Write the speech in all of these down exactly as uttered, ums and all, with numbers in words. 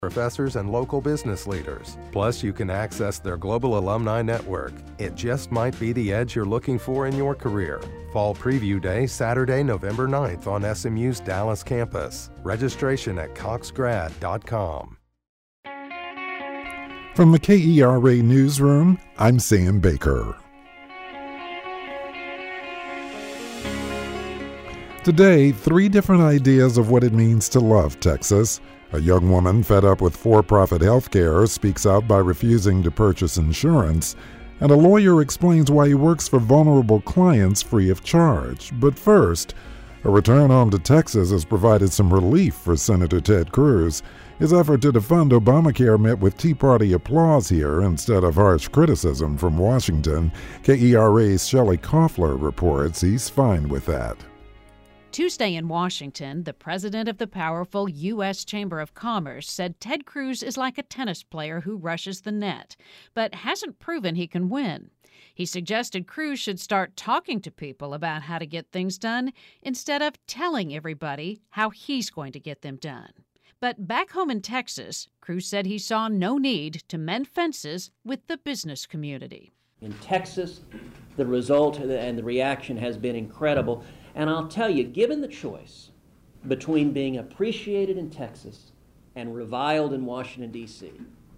professors, and local business leaders. Plus, you can access their global alumni network. It just might be the edge you're looking for in your career. Fall Preview Day, Saturday, November ninth on S M U's Dallas campus. Registration at cox grad dot com. From the K E R A Newsroom, I'm Sam Baker. Today, three different ideas of what it means to love Texas. A young woman fed up with for-profit health care speaks out by refusing to purchase insurance, and a lawyer explains why he works for vulnerable clients free of charge. But first, a return home to Texas has provided some relief for Senator Ted Cruz. His effort to defund Obamacare met with Tea Party applause here instead of harsh criticism from Washington. K E R A's Shelley Koffler reports he's fine with that. Tuesday in Washington, the president of the powerful U S Chamber of Commerce said Ted Cruz is like a tennis player who rushes the net, but hasn't proven he can win. He suggested Cruz should start talking to people about how to get things done instead of telling everybody how he's going to get them done. But back home in Texas, Cruz said he saw no need to mend fences with the business community. In Texas, the result and the reaction has been incredible. And I'll tell you, given the choice between being appreciated in Texas and reviled in Washington, D C,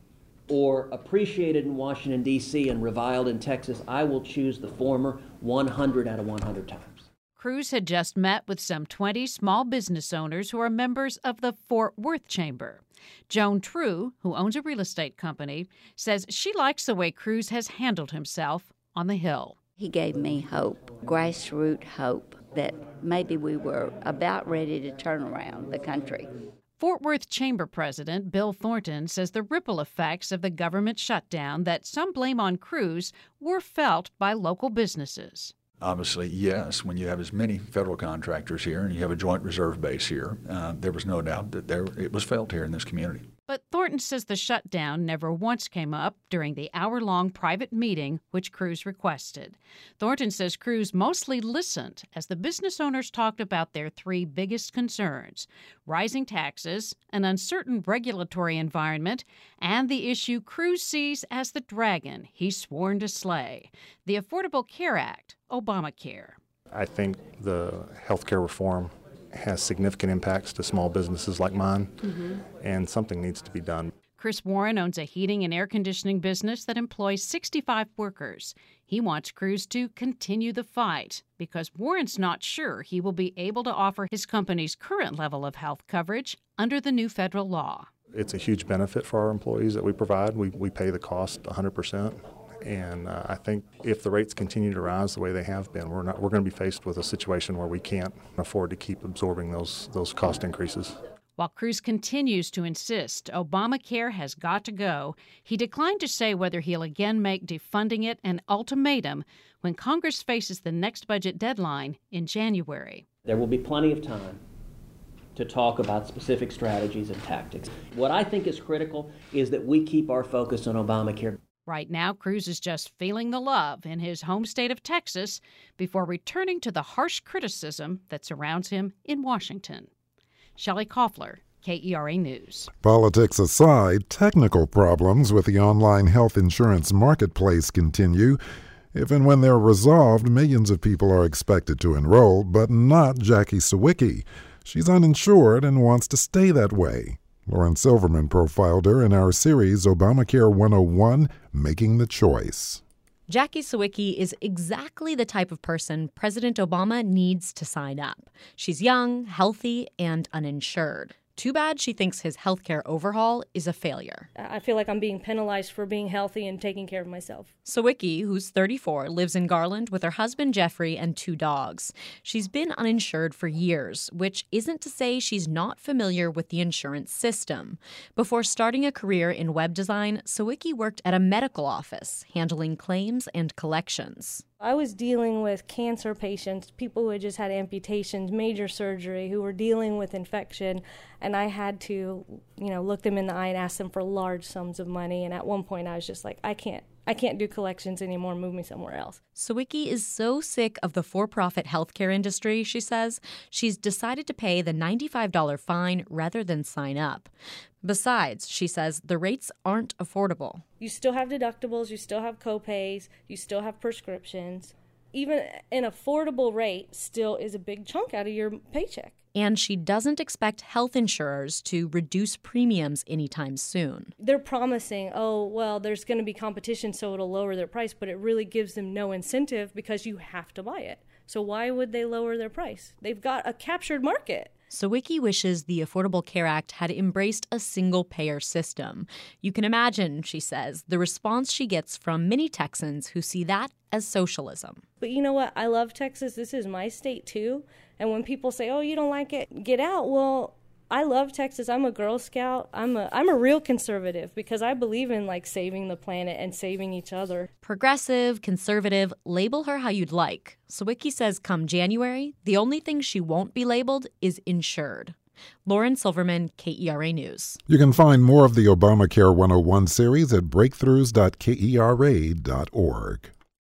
or appreciated in Washington, D C and reviled in Texas, I will choose the former one hundred out of one hundred times. Cruz had just met with some twenty small business owners who are members of the Fort Worth Chamber. Joan True, who owns a real estate company, says she likes the way Cruz has handled himself on the Hill. He gave me hope, grassroots hope, that maybe we were about ready to turn around the country. Fort Worth Chamber President Bill Thornton says the ripple effects of the government shutdown that some blame on Cruz were felt by local businesses. Obviously, yes, when you have as many federal contractors here and you have a joint reserve base here, uh, there was no doubt that there it was felt here in this community. But Thornton says the shutdown never once came up during the hour-long private meeting which Cruz requested. Thornton says Cruz mostly listened as the business owners talked about their three biggest concerns: rising taxes, an uncertain regulatory environment, and the issue Cruz sees as the dragon he's sworn to slay, the Affordable Care Act, Obamacare. I think the health care reform has significant impacts to small businesses like mine, mm-hmm. and something needs to be done. Chris Warren owns a heating and air conditioning business that employs sixty-five workers. He wants Cruz to continue the fight because Warren's not sure he will be able to offer his company's current level of health coverage under the new federal law. It's a huge benefit for our employees that we provide. We, we pay the cost one hundred percent. And uh, I think if the rates continue to rise the way they have been, we're not we're going to be faced with a situation where we can't afford to keep absorbing those those cost increases. While Cruz continues to insist Obamacare has got to go, he declined to say whether he'll again make defunding it an ultimatum when Congress faces the next budget deadline in January. There will be plenty of time to talk about specific strategies and tactics. What I think is critical is that we keep our focus on Obamacare. Right now, Cruz is just feeling the love in his home state of Texas before returning to the harsh criticism that surrounds him in Washington. Shelley Koffler, K E R A News. Politics aside, technical problems with the online health insurance marketplace continue. If and when they're resolved, millions of people are expected to enroll, but not Jackie Sawicki. She's uninsured and wants to stay that way. Lauren Silverman profiled her in our series Obamacare one oh one, Making the Choice. Jackie Sawicki is exactly the type of person President Obama needs to sign up. She's young, healthy, and uninsured. Too bad she thinks his healthcare overhaul is a failure. I feel like I'm being penalized for being healthy and taking care of myself. Sawicki, who's thirty-four, lives in Garland with her husband Jeffrey and two dogs. She's been uninsured for years, which isn't to say she's not familiar with the insurance system. Before starting a career in web design, Sawicki worked at a medical office, handling claims and collections. I was dealing with cancer patients, people who had just had amputations, major surgery, who were dealing with infection, and I had to, you know, look them in the eye and ask them for large sums of money. And at one point I was just like, I can't I can't do collections anymore, move me somewhere else. Sawicki is so sick of the for-profit healthcare industry, she says, she's decided to pay the ninety-five dollars fine rather than sign up. Besides, she says, the rates aren't affordable. You still have deductibles, you still have co-pays, you still have prescriptions. Even an affordable rate still is a big chunk out of your paycheck. And she doesn't expect health insurers to reduce premiums anytime soon. They're promising, oh, well, there's going to be competition, so it'll lower their price, but it really gives them no incentive because you have to buy it. So why would they lower their price? They've got a captured market. Sawicki wishes the Affordable Care Act had embraced a single-payer system. You can imagine, she says, the response she gets from many Texans who see that as socialism. But you know what? I love Texas. This is my state, too. And when people say, oh, you don't like it, get out. Well, I love Texas. I'm a Girl Scout. I'm a I'm a real conservative because I believe in, like, saving the planet and saving each other. Progressive, conservative, label her how you'd like. Sawicki says come January, the only thing she won't be labeled is insured. Lauren Silverman, K E R A News. You can find more of the Obamacare one oh one series at breakthroughs dot k e r a dot org.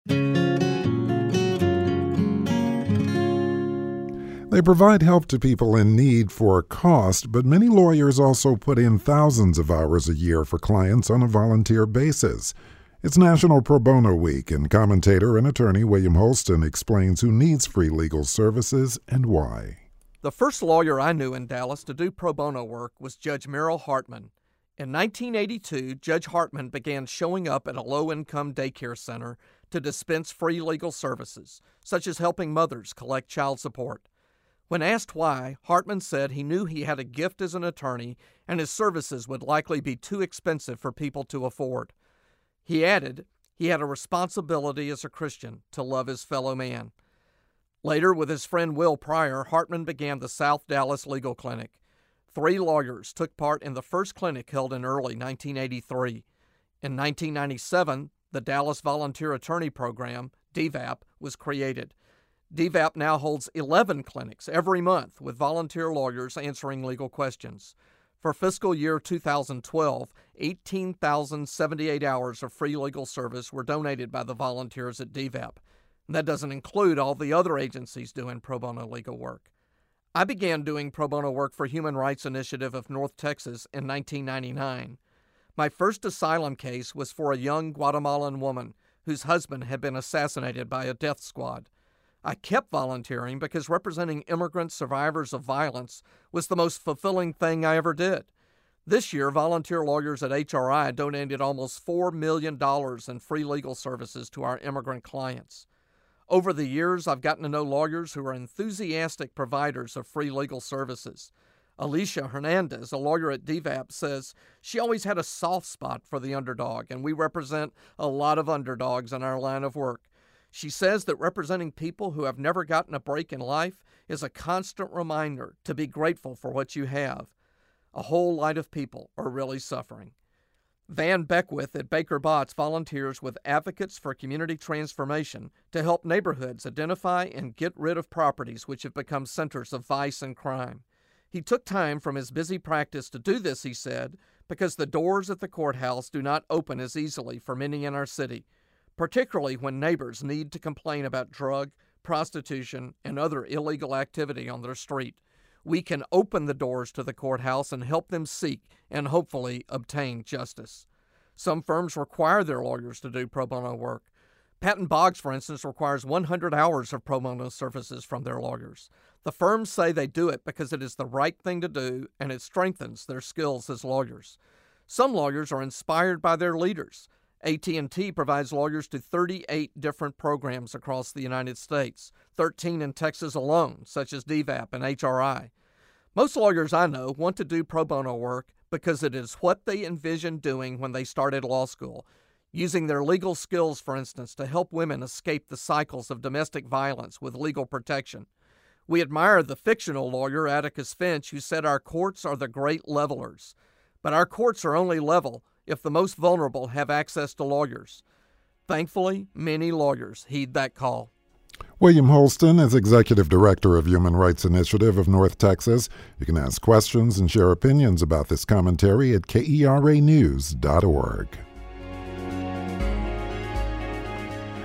They provide help to people in need for a cost, but many lawyers also put in thousands of hours a year for clients on a volunteer basis. It's National Pro Bono Week, and commentator and attorney William Holston explains who needs free legal services and why. The first lawyer I knew in Dallas to do pro bono work was Judge Merrill Hartman. In nineteen eighty-two, Judge Hartman began showing up at a low-income daycare center to dispense free legal services, such as helping mothers collect child support. When asked why, Hartman said he knew he had a gift as an attorney and his services would likely be too expensive for people to afford. He added he had a responsibility as a Christian to love his fellow man. Later, with his friend Will Pryor, Hartman began the South Dallas Legal Clinic. Three lawyers took part in the first clinic held in early nineteen eighty-three. In nineteen ninety-seven, the Dallas Volunteer Attorney Program, D V A P, was created. D V A P now holds eleven clinics every month with volunteer lawyers answering legal questions. For fiscal year two thousand twelve, eighteen thousand seventy-eight hours of free legal service were donated by the volunteers at D V A P. And that doesn't include all the other agencies doing pro bono legal work. I began doing pro bono work for Human Rights Initiative of North Texas in nineteen ninety-nine. My first asylum case was for a young Guatemalan woman whose husband had been assassinated by a death squad. I kept volunteering because representing immigrant survivors of violence was the most fulfilling thing I ever did. This year, volunteer lawyers at H R I donated almost four million dollars in free legal services to our immigrant clients. Over the years, I've gotten to know lawyers who are enthusiastic providers of free legal services. Alicia Hernandez, a lawyer at D V A P, says she always had a soft spot for the underdog, and we represent a lot of underdogs in our line of work. She says that representing people who have never gotten a break in life is a constant reminder to be grateful for what you have. A whole lot of people are really suffering. Van Beckwith at Baker Botts volunteers with Advocates for Community Transformation to help neighborhoods identify and get rid of properties which have become centers of vice and crime. He took time from his busy practice to do this, he said, because the doors at the courthouse do not open as easily for many in our city, particularly when neighbors need to complain about drug, prostitution, and other illegal activity on their street. We can open the doors to the courthouse and help them seek and hopefully obtain justice. Some firms require their lawyers to do pro bono work. Patton Boggs, for instance, requires one hundred hours of pro bono services from their lawyers. The firms say they do it because it is the right thing to do and it strengthens their skills as lawyers. Some lawyers are inspired by their leaders. A T and T provides lawyers to thirty-eight different programs across the United States, thirteen in Texas alone, such as D V A P and H R I. Most lawyers I know want to do pro bono work because it is what they envisioned doing when they started law school, using their legal skills, for instance, to help women escape the cycles of domestic violence with legal protection. We admire the fictional lawyer Atticus Finch, who said our courts are the great levelers. But our courts are only level if the most vulnerable have access to lawyers. Thankfully, many lawyers heed that call. William Holston is Executive Director of Human Rights Initiative of North Texas. You can ask questions and share opinions about this commentary at K E R A news dot org.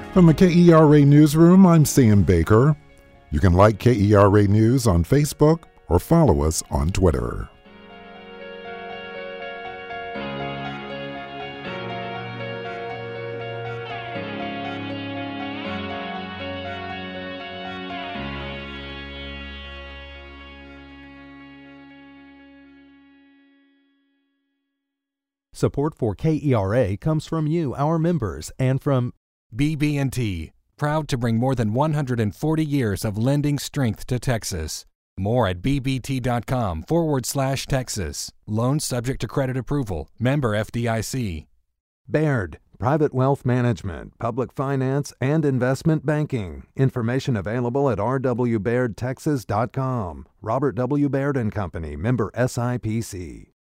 From the K E R A Newsroom, I'm Sam Baker. You can like K E R A News on Facebook or follow us on Twitter. Support for K E R A comes from you, our members, and from B B and T, proud to bring more than one hundred forty years of lending strength to Texas. More at bbt.com forward slash Texas. Loans subject to credit approval. Member F D I C. Baird, private wealth management, public finance, and investment banking. Information available at r w baird texas dot com. Robert W. Baird and Company, member S I P C.